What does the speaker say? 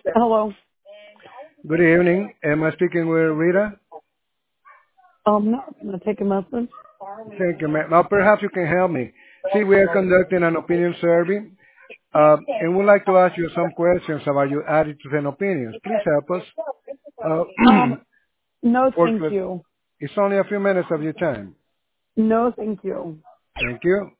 Hello. Good evening. Am I speaking with Rita? No, I'm gonna take a message. Thank you, ma'am. Now, perhaps you can help me. See, we are conducting an opinion survey, and we'd like to ask you some questions about your attitudes and opinions. Please help us. Uh, No, for thank you. it's only a few minutes of your time. No, thank you. Thank you.